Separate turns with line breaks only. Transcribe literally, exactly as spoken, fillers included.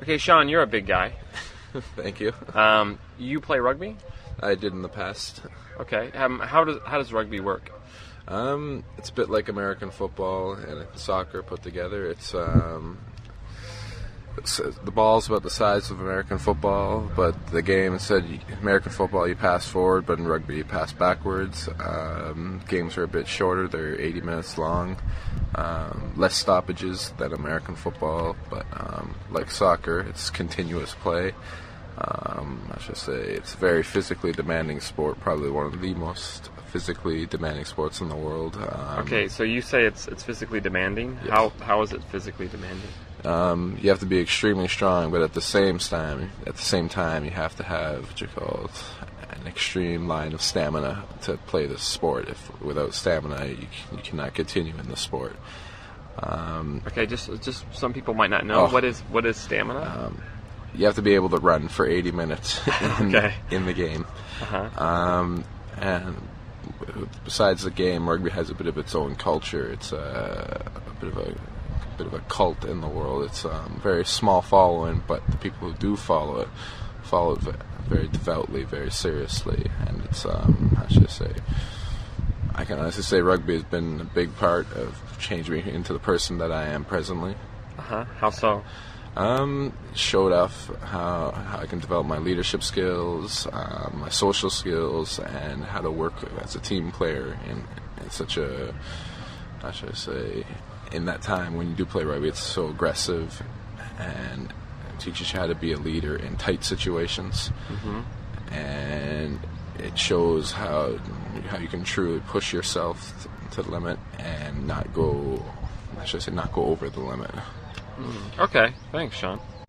Okay, Sean, you're a big guy.
Thank you.
Um, you play rugby?
I did in the past.
Okay. Um, how does how does rugby work?
Um, it's a bit like American football and soccer put together. It's, um, it's the ball's about the size of American football, but the game instead you, American football you pass forward, but in rugby you pass backwards. Um, games are a bit shorter; they're eighty minutes long. Um, less stoppages than American football, but um, like soccer, it's continuous play. Um, I should say it's a very physically demanding sport, probably one of the most physically demanding sports in the world. Um,
Okay, so you say it's it's physically demanding.
Yes.
How how is it physically demanding?
Um, you have to be extremely strong, but at the same time, at the same time, you have to have what you call an extreme line of stamina to play this sport. If without stamina, you, you cannot continue in the sport. Um,
Okay, just just some people might not know
Oh.
what is what is stamina.
um, you have to be able to run for eighty minutes in,
Okay.
in the game.
Uh-huh.
Um, and besides the game, rugby has a bit of its own culture. It's a, a bit of a, a bit of a cult in the world. It's um, very small following, but the people who do follow it follow it very devoutly, very seriously. And it's um, how should I say? I can honestly say rugby has been a big part of changing me into the person that I am presently.
Uh-huh. How so?
Um, showed off how, how I can develop my leadership skills, um, my social skills, and how to work as a team player in, in such a, how should I say, in that time when you do play rugby, it's so aggressive and it teaches you how to be a leader in tight situations.
Mm-hmm.
And it shows how how you can truly push yourself to, to the limit and not go, I should say, not go over the limit.
Okay, thanks, Sean.